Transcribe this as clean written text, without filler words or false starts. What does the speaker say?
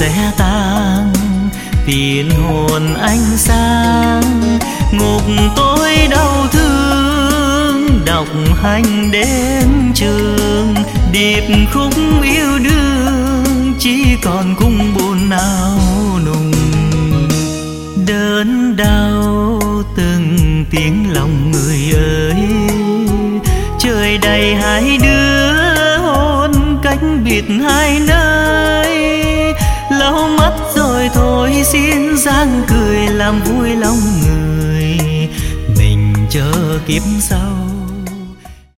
sẽ tan, tiền hồn anh sang. Ngục tôi đau thương, đọc hành đến trường. Điệp khúc yêu đương, chỉ còn cung buồn áo nùng. Đớn đau từng tiếng lòng người ơi, trời đầy hai đứa hôn cách biệt hai nơi. Lau mắt rồi thôi xin dáng cười làm vui lòng người, mình chờ kiếp sau